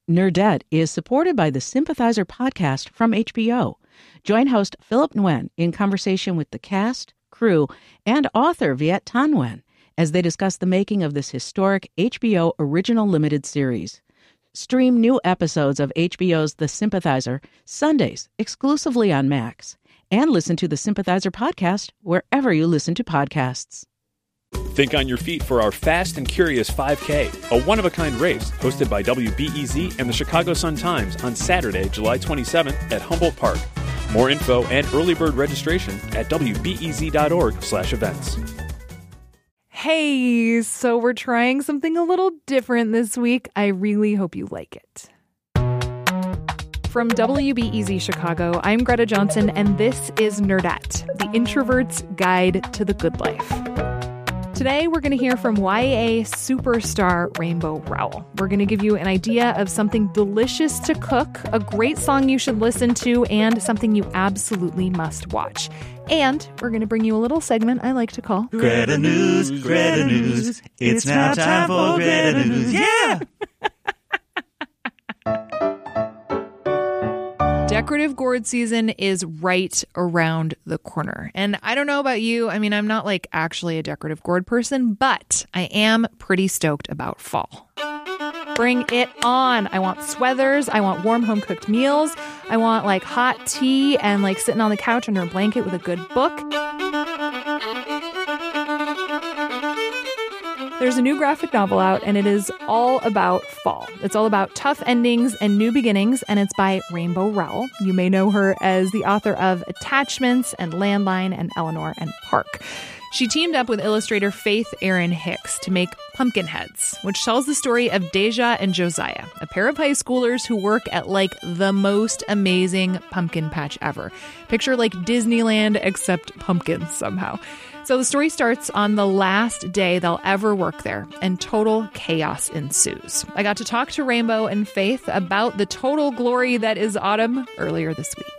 Nerdette is supported by the Sympathizer podcast from HBO. Join host Philip Nguyen in conversation with the cast, crew, and author Viet Thanh Nguyen as they discuss the making of this historic HBO original limited series. Stream new episodes of HBO's The Sympathizer Sundays exclusively on Max, and listen to the Sympathizer podcast wherever you listen to podcasts. Think on your feet for our Fast and Curious 5K, a one-of-a-kind race hosted by WBEZ and the Chicago Sun-Times on Saturday, July 27th at Humboldt Park. More info and early bird registration at wbez.org/events. Hey, so we're trying something a little different this week. I really hope you like it. From WBEZ Chicago, I'm Greta Johnson, and this is Nerdette, the introvert's guide to the good life. Today, we're going to hear from YA superstar Rainbow Rowell. We're going to give you an idea of something delicious to cook, a great song you should listen to, and something you absolutely must watch. And we're going to bring you a little segment I like to call Greta News, Greta News. It's now time for Greta News. Yeah! Decorative gourd season is right around the corner. And I don't know about you. I mean, I'm not like actually a decorative gourd person, but I am pretty stoked about fall. Bring it on. I want sweaters. I want warm home cooked meals. I want like hot tea and like sitting on the couch under a blanket with a good book. There's a new graphic novel out, and it is all about fall. It's all about tough endings and new beginnings, and it's by Rainbow Rowell. You may know her as the author of Attachments and Landline and Eleanor and Park. She teamed up with illustrator Faith Erin Hicks to make Pumpkinheads, which tells the story of Deja and Josiah, a pair of high schoolers who work at like the most amazing pumpkin patch ever. Picture like Disneyland except pumpkins somehow. So the story starts on the last day they'll ever work there, and total chaos ensues. I got to talk to Rainbow and Faith about the total glory that is autumn earlier this week.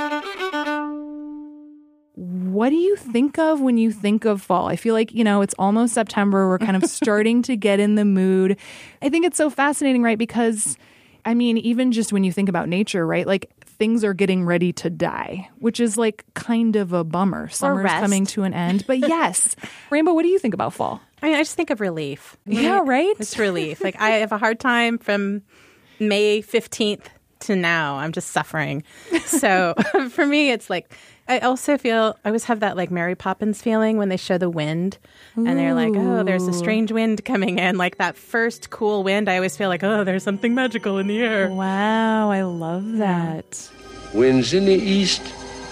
What do you think of when you think of fall? I feel like, it's almost September. We're kind of starting to get in the mood. I think it's so fascinating, right? Because, I mean, even just when you think about nature, right? Like, things are getting ready to die, which is like kind of a bummer. Summer's coming to an end. But yes. Rainbow, what do you think about fall? I mean, I just think of relief. Yeah, right? It's relief. Like, I have a hard time from May 15th to now. I'm just suffering. So for me, it's like, I also feel, I always have that like Mary Poppins feeling when they show the wind. And they're like, oh, there's a strange wind coming in. Like that first cool wind, I always feel like, oh, there's something magical in the air. Wow, I love that. Winds in the east,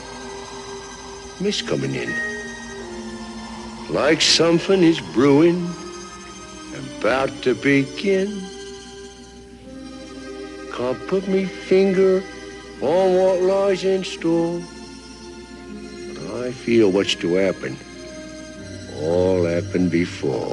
mist coming in. Like something is brewing, about to begin. Can't put me finger on what lies in store. But I feel what's to happen. All happened before.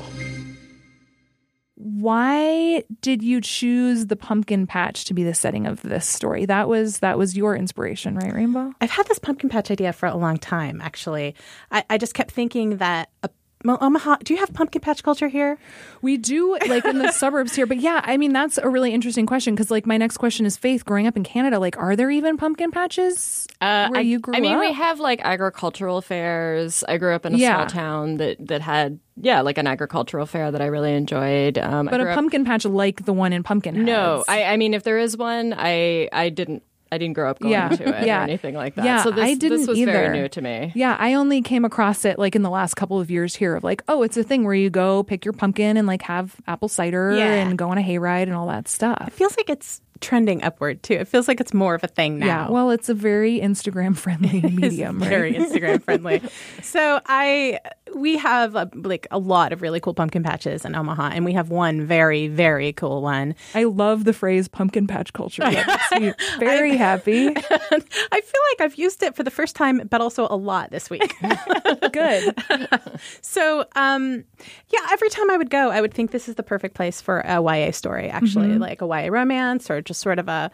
Why did you choose the pumpkin patch to be the setting of this story? That was your inspiration, right, Rainbow? I've had this pumpkin patch idea for a long time, actually. I just kept thinking that Omaha, do you have pumpkin patch culture here? We do, like in the suburbs here. But yeah, I mean, that's a really interesting question because like my next question is, Faith, growing up in Canada, like are there even pumpkin patches where you grew up? I mean, we have like agricultural fairs. I grew up in a small town that had, like an agricultural fair that I really enjoyed. But a pumpkin patch like the one in Pumpkinheads? No, I mean, if there is one, I didn't grow up going to it or anything like that. Yeah, so this was either. very new to me. Yeah, I only came across it like in the last couple of years here of like, oh, it's a thing where you go pick your pumpkin and like have apple cider and go on a hayride and all that stuff. It feels like it's trending upward too. It feels like it's more of a thing now. Yeah, well, it's a very Instagram friendly medium. It's very Instagram friendly. So we have a lot of really cool pumpkin patches in Omaha, and we have one very, very cool one. I love the phrase pumpkin patch culture. That makes me very happy. I feel like I've used it for the first time, but also a lot this week. Good. So, every time I would go, I would think this is the perfect place for a YA story, actually, like a YA romance or just sort of a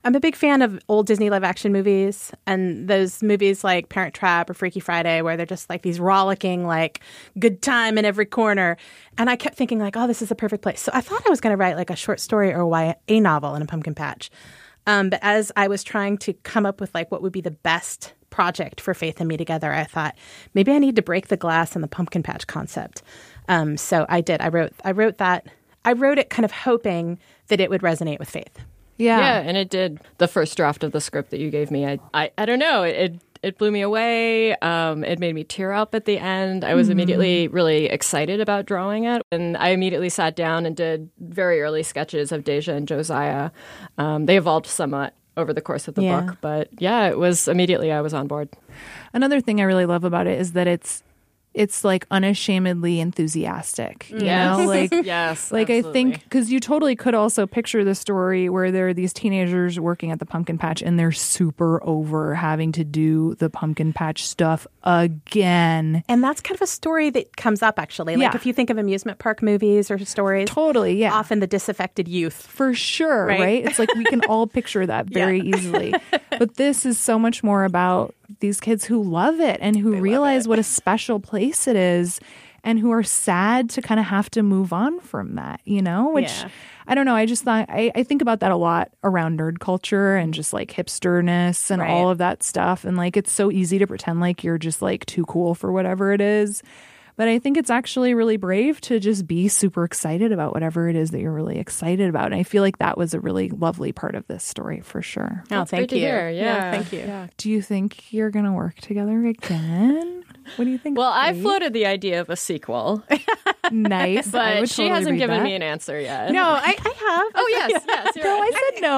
I'm a big fan of old Disney live-action movies, and those movies like Parent Trap or Freaky Friday, where they're just like these rollicking, like, good time in every corner. And I kept thinking, like, oh, this is the perfect place. So I thought I was going to write like a short story or a YA novel in a pumpkin patch. But as I was trying to come up with like what would be the best project for Faith and me together, I thought maybe I need to break the glass on the pumpkin patch concept. So I did. I wrote it kind of hoping that it would resonate with Faith. Yeah, and it did. The first draft of the script that you gave me, I don't know, it blew me away. It made me tear up at the end. I was immediately really excited about drawing it, and I immediately sat down and did very early sketches of Deja and Josiah. They evolved somewhat over the course of the book, but yeah, it was immediately I was on board. Another thing I really love about it is that it's like unashamedly enthusiastic, you know, like, yes, like absolutely. I think because you totally could also picture the story where there are these teenagers working at the pumpkin patch and they're super over having to do the pumpkin patch stuff again. And that's kind of a story that comes up, actually. Like if you think of amusement park movies or stories. Totally, yeah. Often the disaffected youth. For sure, right? It's like we can all picture that very easily. But this is so much more about these kids who love it and who realize what a special place it is and who are sad to kind of have to move on from that, you know, which I don't know. I just thought I think about that a lot around nerd culture and just like hipsterness and all of that stuff. And like, it's so easy to pretend like you're just like too cool for whatever it is. But I think it's actually really brave to just be super excited about whatever it is that you're really excited about. And I feel like that was a really lovely part of this story for sure. Oh, thank you. Yeah, thank you. Yeah. Do you think you're going to work together again? What do you think? Well, I floated the idea of a sequel. Nice. But she hasn't given me an answer yet. No, I have. Oh, yes. You're No, right.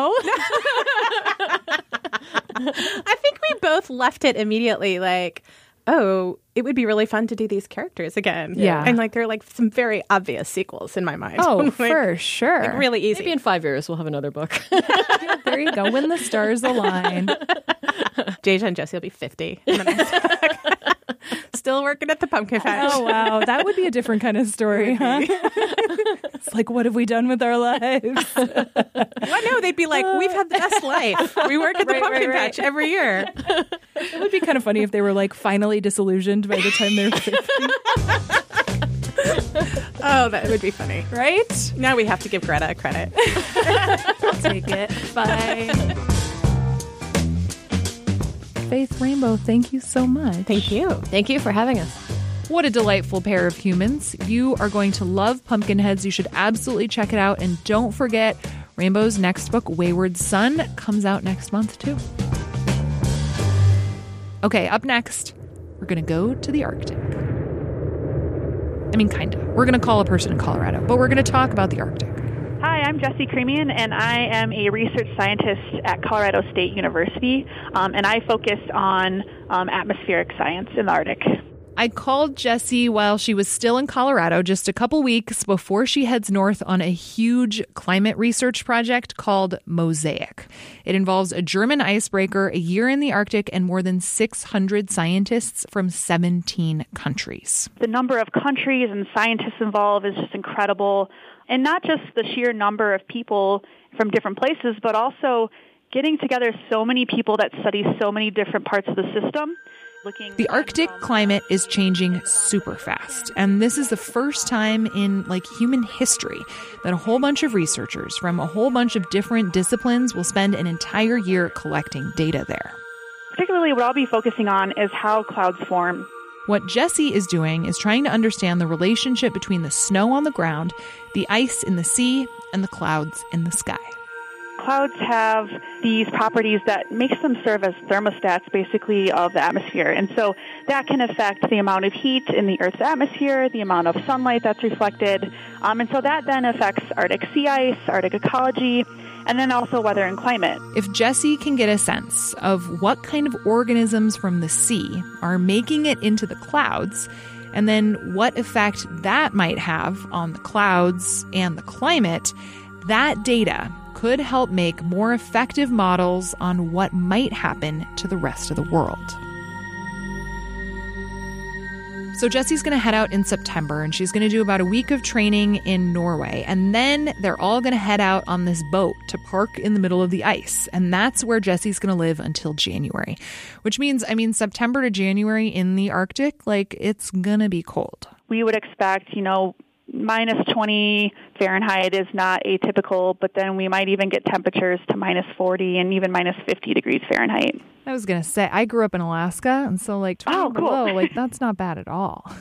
I said no. I think we both left it immediately like, oh, it would be really fun to do these characters again. Yeah. And like, there are like some very obvious sequels in my mind. Oh, like, for sure. like really easy. Maybe in 5 years we'll have another book. Yeah, there you go. When the stars align. Deja and Jesse will be 50 in the next book. Still working at the pumpkin patch. Oh, wow. That would be a different kind of story, huh? It's like, what have we done with our lives? Well, no, they'd be like, we've had the best life. We work at the pumpkin patch every year. It would be kind of funny if they were like finally disillusioned by the time they're 50. Oh, that would be funny. Right? Now we have to give Greta credit. I'll take it. Bye. Faith Rainbow, thank you so much. Thank you. Thank you for having us. What a delightful pair of humans. You are going to love Pumpkinheads. You should absolutely check it out. And don't forget, Rainbow's next book, Wayward Son, comes out next month, too. Okay, up next, we're going to go to the Arctic. I mean, kind of. We're going to call a person in Colorado, but we're going to talk about the Arctic. Hi, I'm Jessie Cremian, and I am a research scientist at Colorado State University, and I focus on atmospheric science in the Arctic. I called Jessie while she was still in Colorado, just a couple weeks before she heads north on a huge climate research project called Mosaic. It involves a German icebreaker, a year in the Arctic, and more than 600 scientists from 17 countries. The number of countries and scientists involved is just incredible. And not just the sheer number of people from different places, but also getting together so many people that study so many different parts of the system. The Arctic climate is changing super fast, and this is the first time in human history that a whole bunch of researchers from a whole bunch of different disciplines will spend an entire year collecting data there. Particularly what I'll be focusing on is how clouds form. What Jessie is doing is trying to understand the relationship between the snow on the ground, the ice in the sea, and the clouds in the sky. Clouds have these properties that makes them serve as thermostats, basically, of the atmosphere. And so that can affect the amount of heat in the Earth's atmosphere, the amount of sunlight that's reflected. And so that then affects Arctic sea ice, Arctic ecology, and then also weather and climate. If Jessie can get a sense of what kind of organisms from the sea are making it into the clouds, and then what effect that might have on the clouds and the climate, that data could help make more effective models on what might happen to the rest of the world. So Jesse's going to head out in September, and she's going to do about a week of training in Norway. And then they're all going to head out on this boat to park in the middle of the ice. And that's where Jesse's going to live until January, which means, September to January in the Arctic, it's going to be cold. We would expect, minus 20 Fahrenheit is not atypical, but then we might even get temperatures to minus 40 and even minus 50 degrees Fahrenheit. I was going to say, I grew up in Alaska, and so 20 below, that's not bad at all.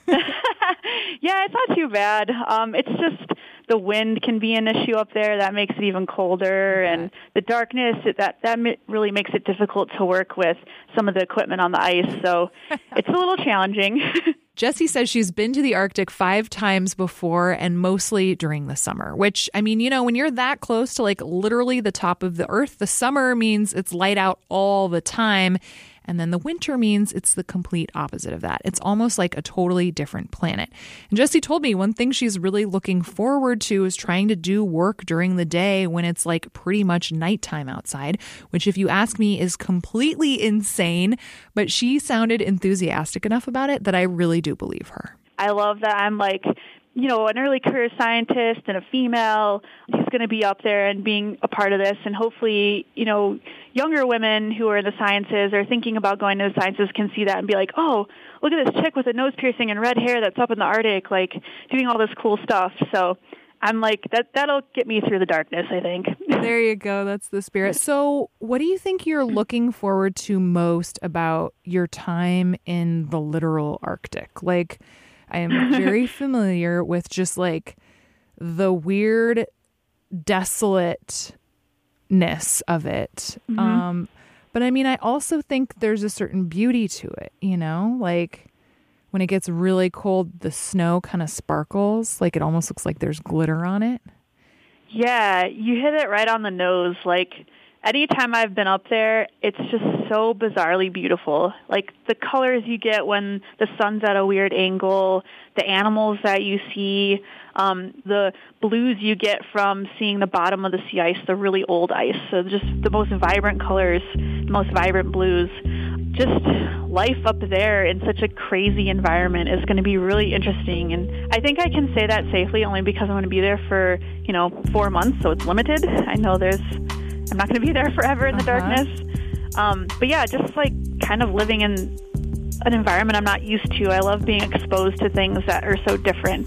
Yeah, it's not too bad. It's just the wind can be an issue up there. That makes it even colder. And the darkness, that really makes it difficult to work with some of the equipment on the ice. So it's a little challenging. Jessie says she's been to the Arctic 5 times before, and mostly during the summer, which, when you're that close to literally the top of the earth, the summer means it's light out all the time. And then the winter means it's the complete opposite of that. It's almost like a totally different planet. And Jessie told me one thing she's really looking forward to is trying to do work during the day when it's pretty much nighttime outside, which if you ask me is completely insane. But she sounded enthusiastic enough about it that I really do believe her. I love that I'm an early career scientist and a female who's going to be up there and being a part of this. And hopefully, younger women who are in the sciences or thinking about going to the sciences can see that and be like, oh, look at this chick with a nose piercing and red hair that's up in the Arctic, doing all this cool stuff. So I'm that'll get me through the darkness, I think. There you go. That's the spirit. So what do you think you're looking forward to most about your time in the literal Arctic? I am very familiar with just the weird desolateness of it. Mm-hmm. But I also think there's a certain beauty to it, when it gets really cold, the snow kind of sparkles. It almost looks like there's glitter on it. Yeah, you hit it right on the nose. Anytime I've been up there, it's just so bizarrely beautiful. The colors you get when the sun's at a weird angle, the animals that you see, the blues you get from seeing the bottom of the sea ice, the really old ice. So just the most vibrant colors, the most vibrant blues. Just life up there in such a crazy environment is going to be really interesting. And I think I can say that safely only because I'm going to be there for, 4 months, so it's limited. I know I'm not going to be there forever in the darkness. But yeah, just kind of living in an environment I'm not used to. I love being exposed to things that are so different.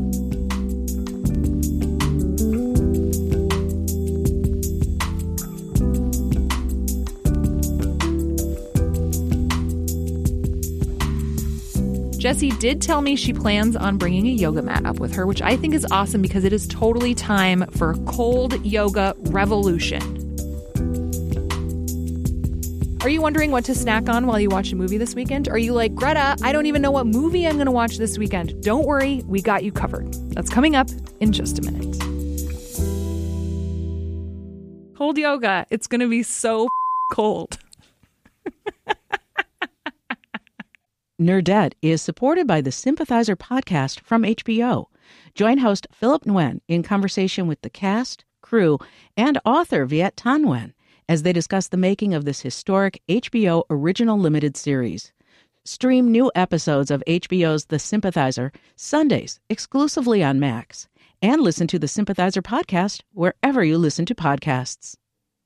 Jessie did tell me she plans on bringing a yoga mat up with her, which I think is awesome because it is totally time for cold yoga revolution. Are you wondering what to snack on while you watch a movie this weekend? Are you like, Greta, I don't even know what movie I'm going to watch this weekend? Don't worry, we got you covered. That's coming up in just a minute. Cold yoga. It's going to be so cold. Nerdette is supported by the Sympathizer podcast from HBO. Join host Philip Nguyen in conversation with the cast, crew, and author Viet Thanh Nguyen as they discuss the making of this historic HBO original limited series. Stream new episodes of HBO's The Sympathizer Sundays exclusively on Max, and listen to the Sympathizer podcast wherever you listen to podcasts.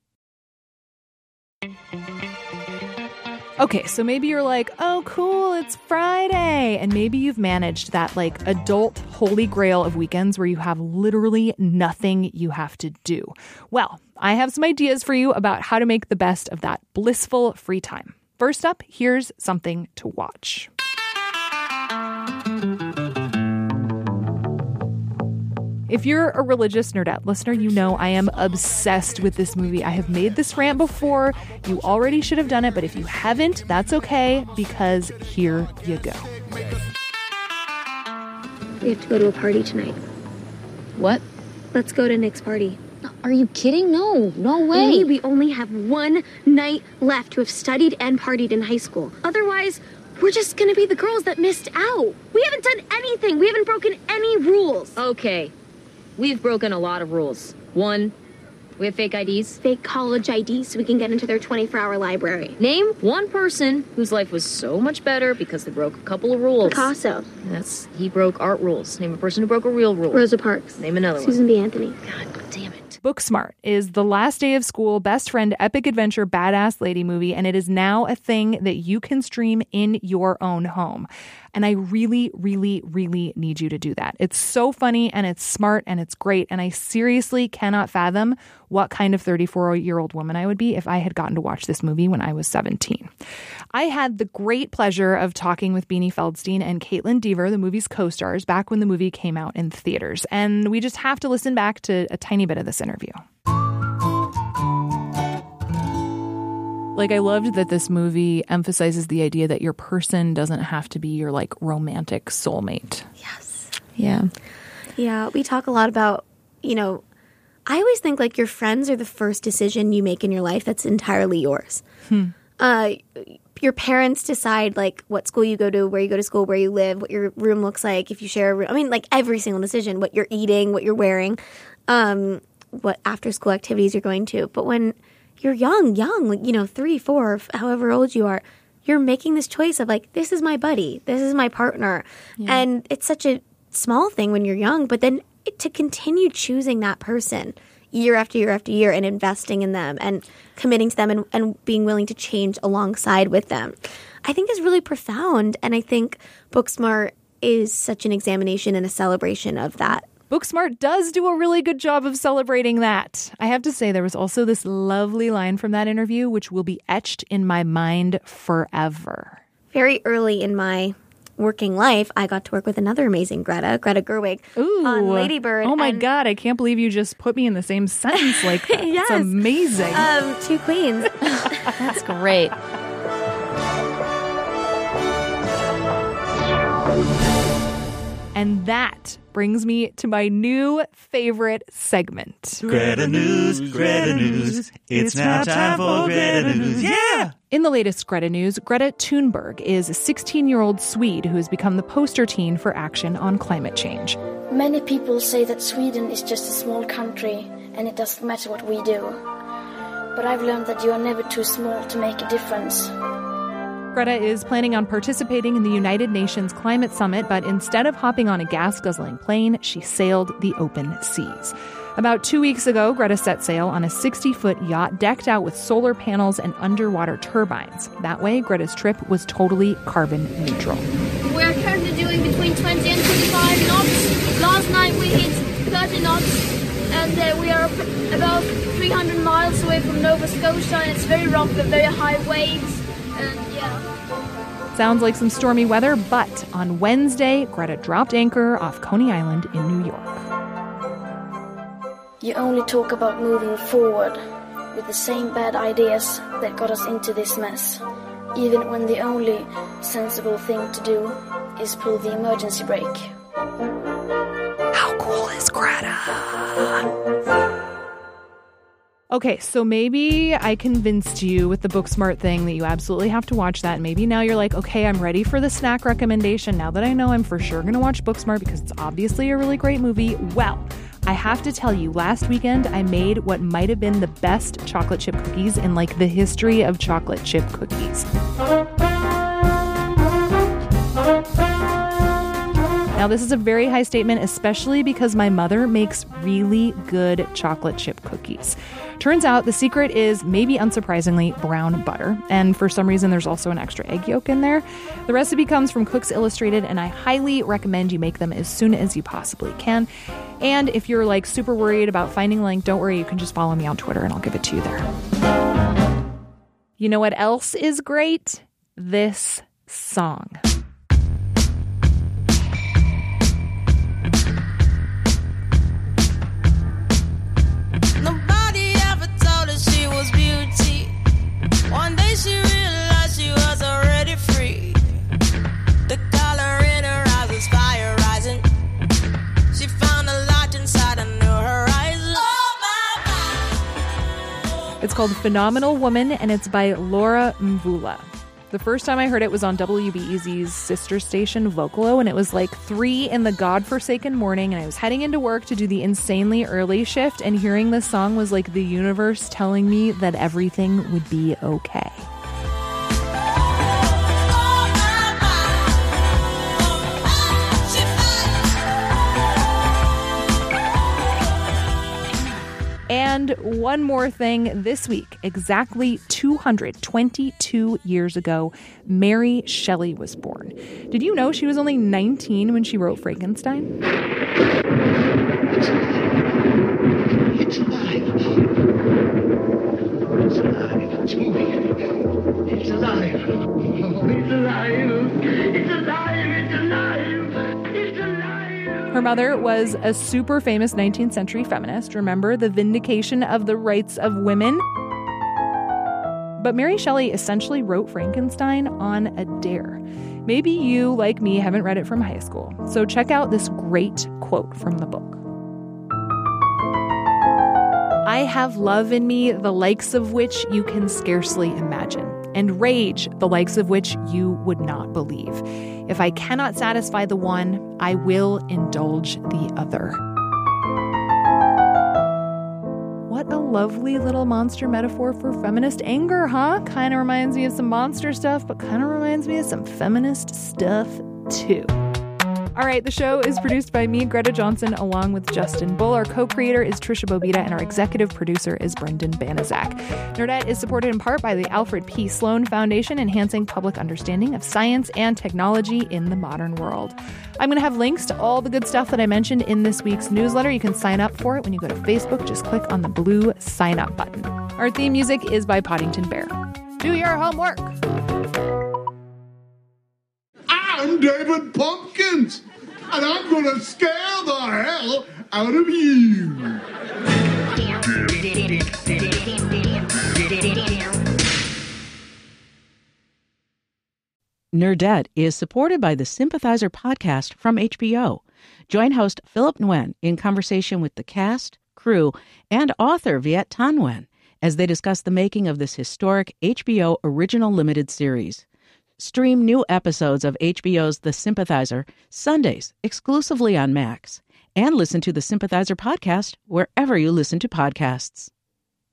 Okay, so maybe you're like, oh, cool, it's Friday. And maybe you've managed that adult holy grail of weekends where you have literally nothing you have to do. Well, I have some ideas for you about how to make the best of that blissful free time. First up, here's something to watch. If you're a religious Nerdette listener, you know I am obsessed with this movie. I have made this rant before. You already should have done it, but if you haven't, that's okay, because here you go. We have to go to a party tonight. What? Let's go to Nick's party. Are you kidding? No way. We only have one night left to have studied and partied in high school. Otherwise, we're just gonna be the girls that missed out. We haven't done anything. We haven't broken any rules. Okay. We've broken a lot of rules. One, We have fake IDs? Fake college IDs so we can get into their 24-hour library. Name one person whose life was so much better because they broke a couple of rules. Picasso. He broke art rules. Name a person who broke a real rule. Rosa Parks. Name another Susan B. Anthony. God damn it. Booksmart is the last day of school, best friend, epic adventure, badass lady movie, and it is now a thing that you can stream in your own home. And I really, really, really need you to do that. It's so funny and it's smart and it's great. And I seriously cannot fathom what kind of 34-year-old woman I would be if I had gotten to watch this movie when I was 17. I had the great pleasure of talking with Beanie Feldstein and Caitlin Dever, the movie's co-stars, back when the movie came out in theaters. And we just have to listen back to a tiny bit of this interview. Like, I loved that this movie emphasizes the idea that your person doesn't have to be your, like, romantic soulmate. Yes. Yeah. Yeah, we talk a lot about, I always think, like, your friends are the first decision you make in your life that's entirely yours. Your parents decide, like, what school you go to, where you go to school, where you live, what your room looks like, if you share a room. I mean, like, every single decision, what you're eating, what you're wearing, what after-school activities you're going to. But when you're young, like, 3, 4, however old you are, you're making this choice of, like, this is my buddy, this is my partner. Yeah. And it's such a small thing when you're young, but then to continue choosing that person year after year after year and investing in them and committing to them and being willing to change alongside with them, I think is really profound. And I think Booksmart is such an examination and a celebration of that. Booksmart does do a really good job of celebrating that. I have to say, there was also this lovely line from that interview, which will be etched in my mind forever. Very early in my working life, I got to work with another amazing Greta Gerwig, on Lady Bird. Oh my God, I can't believe you just put me in the same sentence like that. Yes. It's amazing. 2 queens. That's great. And that brings me to my new favorite segment. Greta News, Greta News. It's now time for Greta News. Yeah! In the latest Greta News, Greta Thunberg is a 16-year-old Swede who has become the poster teen for action on climate change. Many people say that Sweden is just a small country and it doesn't matter what we do. But I've learned that you are never too small to make a difference. Greta is planning on participating in the United Nations Climate Summit, but instead of hopping on a gas-guzzling plane, she sailed the open seas. About 2 weeks ago, Greta set sail on a 60-foot yacht decked out with solar panels and underwater turbines. That way, Greta's trip was totally carbon neutral. We're currently doing between 20 and 25 knots. Last night we hit 30 knots, and we are about 300 miles away from Nova Scotia, and it's very rough with very high waves. Sounds like some stormy weather, but on Wednesday, Greta dropped anchor off Coney Island in New York. You only talk about moving forward with the same bad ideas that got us into this mess, even when the only sensible thing to do is pull the emergency brake. How cool is Greta? Okay, so maybe I convinced you with the Booksmart thing that you absolutely have to watch that. Maybe now you're like, okay, I'm ready for the snack recommendation. Now that I know I'm for sure going to watch Booksmart because it's obviously a really great movie. Well, I have to tell you, last weekend I made what might have been the best chocolate chip cookies in like the history of chocolate chip cookies. Now, this is a very high statement, especially because my mother makes really good chocolate chip cookies. Turns out the secret is, maybe unsurprisingly, brown butter. And for some reason, there's also an extra egg yolk in there. The recipe comes from Cooks Illustrated, and I highly recommend you make them as soon as you possibly can. And if you're like super worried about finding a link, don't worry, you can just follow me on Twitter and I'll give it to you there. You know what else is great? This song. One day she realized she was already free. The color in her eyes was fire rising. She found a light inside a new horizon. It's called Phenomenal Woman, and it's by Laura Mvula. The first time I heard it was on WBEZ's sister station, Vocalo, and it was like 3 in the godforsaken morning, and I was heading into work to do the insanely early shift, and hearing this song was like the universe telling me that everything would be okay. And one more thing this week, exactly 222 years ago, Mary Shelley was born. Did you know she was only 19 when she wrote Frankenstein? It's alive. It's alive. It's moving. It's alive. Oh, it's alive. It's alive. It's alive. It's alive. Her mother was a super famous 19th century feminist. Remember, the vindication of the rights of women? But Mary Shelley essentially wrote Frankenstein on a dare. Maybe you, like me, haven't read it from high school. So check out this great quote from the book. I have love in me, the likes of which you can scarcely imagine, and rage, the likes of which you would not believe. If I cannot satisfy the one, I will indulge the other. What a lovely little monster metaphor for feminist anger, huh? Kind of reminds me of some monster stuff, but kind of reminds me of some feminist stuff, too. All right, the show is produced by me, Greta Johnson, along with Justin Bull. Our co-creator is Trisha Bobita, and our executive producer is Brendan Banaszak. Nerdette is supported in part by the Alfred P. Sloan Foundation, enhancing public understanding of science and technology in the modern world. I'm going to have links to all the good stuff that I mentioned in this week's newsletter. You can sign up for it when you go to Facebook. Just click on the blue sign up button. Our theme music is by Poddington Bear. Do your homework. I'm David Pumpkins, and I'm going to scare the hell out of you. Nerdette is supported by the Sympathizer podcast from HBO. Join host Philip Nguyen in conversation with the cast, crew, and author Viet Thanh Nguyen as they discuss the making of this historic HBO original limited series. Stream new episodes of HBO's The Sympathizer Sundays exclusively on Max, and listen to the Sympathizer podcast wherever you listen to podcasts.